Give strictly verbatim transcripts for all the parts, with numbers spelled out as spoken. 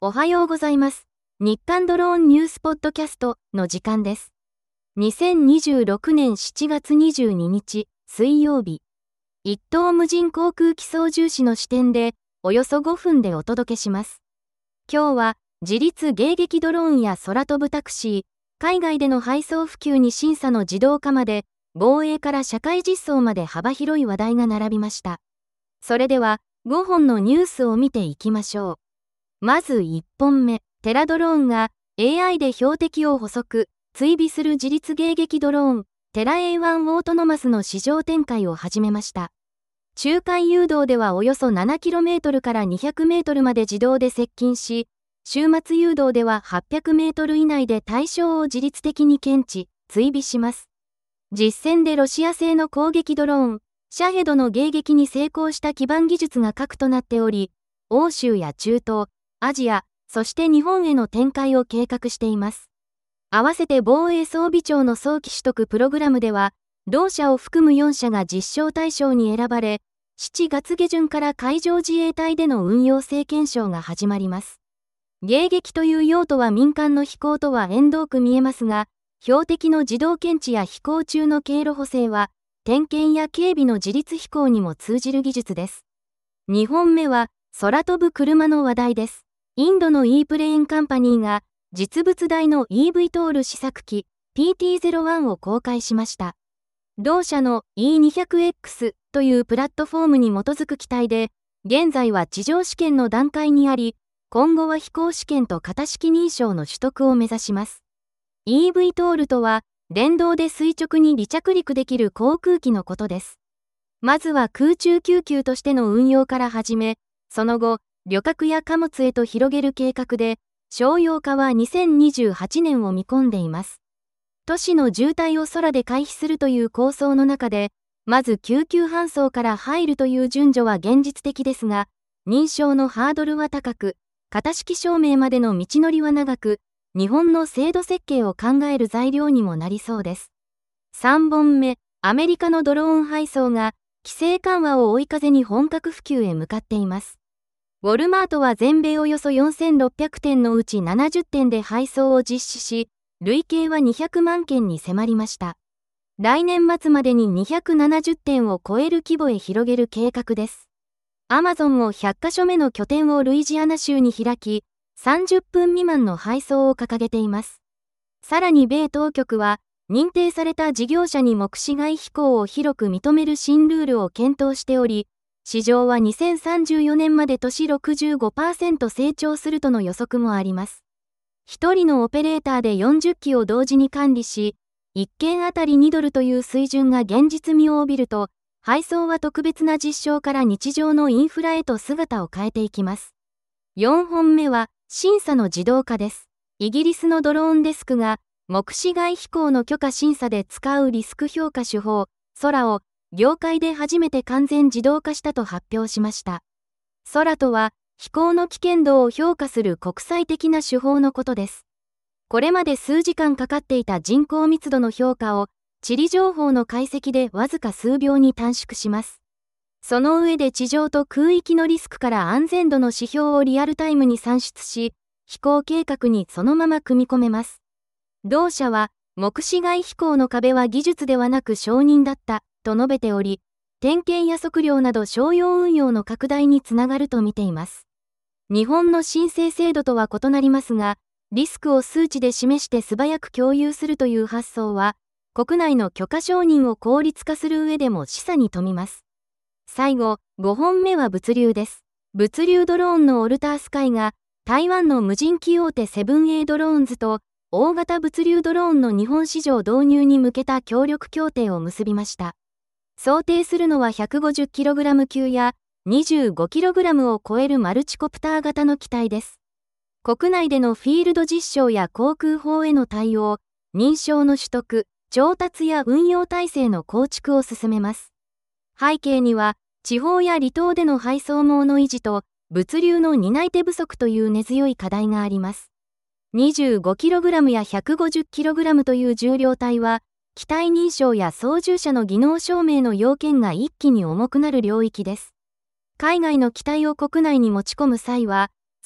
おはようございます。日刊ドローンニュースポッドキャストの時間です。にせんにじゅうろくねんしちがつにじゅうににち水曜日。一等無人航空機操縦士の視点でおよそごふんでお届けします。今日は自律迎撃ドローンや空飛ぶタクシー、海外での配送普及に審査の自動化まで、防衛から社会実装まで幅広い話題が並びました。それではごほんのニュースを見ていきましょう。まずいっぽんめ、テラドローンが エーアイ で標的を捕捉、追尾する自律迎撃ドローン、テラ エーワン オートノマスの市場展開を始めました。中間誘導ではおよそ ななキロメートル から にひゃくメートルまで自動で接近し、終末誘導でははっぴゃくメートル以内で対象を自律的に検知、追尾します。実戦でロシア製の攻撃ドローン、シャヘドの迎撃に成功した基盤技術が核となっており、欧州や中東、アジア、そして日本への展開を計画しています。合わせて防衛装備庁の早期取得プログラムでは、同社を含むよんしゃが実証対象に選ばれ、しちがつげじゅんから海上自衛隊での運用性検証が始まります。迎撃という用途は民間の飛行とは縁遠く見えますが、標的の自動検知や飛行中の経路補正は、点検や警備の自律飛行にも通じる技術です。にほんめは、空飛ぶ車の話題です。インドの E プレーンカンパニーが実物大の イーブイ トール試作機 ピーティーゼロワン を公開しました。同社の イーにひゃくエックス というプラットフォームに基づく機体で、現在は地上試験の段階にあり、今後は飛行試験と型式認証の取得を目指します。イーブイ トールとは、電動で垂直に離着陸できる航空機のことです。まずは空中救急としての運用から始め、その後、旅客や貨物へと広げる計画で、商用化はにせんにじゅうはちねんを見込んでいます。都市の渋滞を空で回避するという構想の中で、まず救急搬送から入るという順序は現実的ですが、認証のハードルは高く、型式証明までの道のりは長く、日本の制度設計を考える材料にもなりそうです。さんぼんめ、アメリカのドローン配送が、規制緩和を追い風に本格普及へ向かっています。ウォルマートは全米およそよんせんろっぴゃくてんのうちななじゅってんで配送を実施し、累計はにひゃくまんけんに迫りました。来年末までににひゃくななじゅってんを超える規模へ広げる計画です。アマゾンもひゃっかしょめの拠点をルイジアナ州に開き、さんじゅっぷん未満の配送を掲げています。さらに米当局は、認定された事業者に目視外飛行を広く認める新ルールを検討しており、市場はにせんさんじゅうよねんまで年 ろくじゅうごパーセント 成長するとの予測もあります。一人のオペレーターでよんじゅっきを同時に管理し、いっけんあたりにドルという水準が現実味を帯びると、配送は特別な実証から日常のインフラへと姿を変えていきます。よんほんめは、審査の自動化です。イギリスのドローンデスクが、目視外飛行の許可審査で使うリスク評価手法、空を、業界で初めて完全自動化したと発表しました。空とは、飛行の危険度を評価する国際的な手法のことです。これまで数時間かかっていた人口密度の評価を、地理情報の解析でわずか数秒に短縮します。その上で地上と空域のリスクから安全度の指標をリアルタイムに算出し、飛行計画にそのまま組み込めます。同社は、目視外飛行の壁は技術ではなく承認だった。と述べており、点検や測量など商用運用の拡大につながると見ています。日本の申請制度とは異なりますが、リスクを数値で示して素早く共有するという発想は、国内の許可承認を効率化する上でも示唆に富みます。最後、ごほんめは物流です。物流ドローンのオルタースカイが、台湾の無人機大手セブンエードローンズと、大型物流ドローンの日本市場導入に向けた協力協定を結びました。想定するのは ひゃくごじゅっキログラム 級や にじゅうごキログラム を超えるマルチコプター型の機体です。国内でのフィールド実証や航空法への対応、認証の取得、調達や運用体制の構築を進めます。背景には、地方や離島での配送網の維持と、物流の担い手不足という根強い課題があります。にじゅうごキログラム や ひゃくごじゅっキログラム という重量帯は、機体認証や操縦者の技能証明の要件が一気に重くなる領域です。海外の機体を国内に持ち込む際は、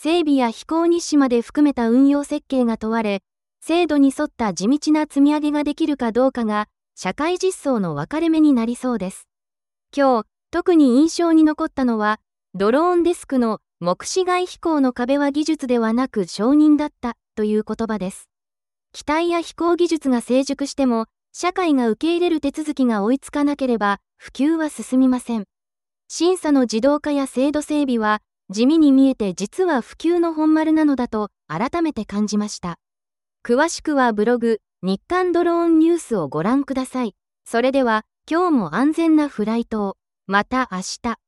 整備や飛行日誌まで含めた運用設計が問われ、制度に沿った地道な積み上げができるかどうかが、社会実装の分かれ目になりそうです。今日、特に印象に残ったのは、ドローンデスクの目視外飛行の壁は技術ではなく承認だったという言葉です。機体や飛行技術が成熟しても、社会が受け入れる手続きが追いつかなければ、普及は進みません。審査の自動化や制度整備は、地味に見えて実は普及の本丸なのだと改めて感じました。詳しくはブログ、日刊ドローンニュースをご覧ください。それでは、今日も安全なフライトを。また明日。